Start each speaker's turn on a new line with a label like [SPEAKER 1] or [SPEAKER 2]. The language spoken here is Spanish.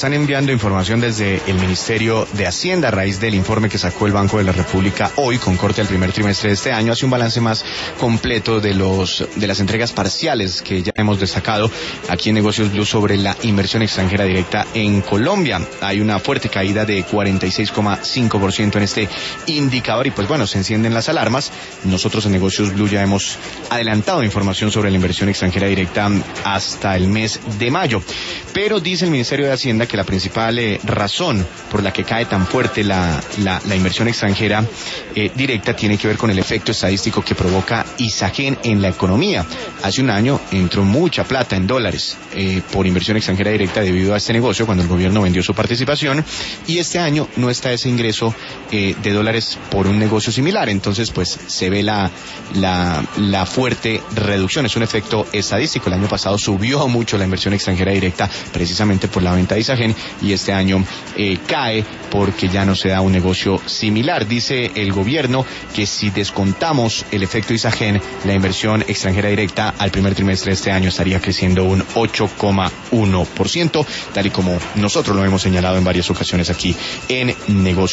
[SPEAKER 1] están enviando información desde el Ministerio de Hacienda a raíz del informe que sacó el Banco de la República hoy con corte al primer trimestre de este año. Hace un balance más completo de las entregas parciales que ya hemos destacado aquí en Negocios Blue sobre la inversión extranjera directa en Colombia. Hay una fuerte caída de 46,5% en este indicador y pues bueno, se encienden las alarmas. Nosotros en Negocios Blue ya hemos adelantado información sobre la inversión extranjera directa hasta el mes de mayo. Pero dice el Ministerio de Hacienda que la principal razón por la que cae tan fuerte la inversión extranjera directa tiene que ver con el efecto estadístico que provoca Isagen en la economía. Hace un año entró mucha plata en dólares por inversión extranjera directa debido a este negocio cuando el gobierno vendió su participación, y este año no está ese ingreso de dólares por un negocio similar. Entonces pues se ve la fuerte reducción. Es un efecto estadístico. El año pasado subió mucho la inversión extranjera directa precisamente por la venta de Isagen, y este año cae porque ya no se da un negocio similar. Dice el gobierno que si descontamos el efecto Isagen, la inversión extranjera directa al primer trimestre de este año estaría creciendo un 8,1%, tal y como nosotros lo hemos señalado en varias ocasiones aquí en Negocios.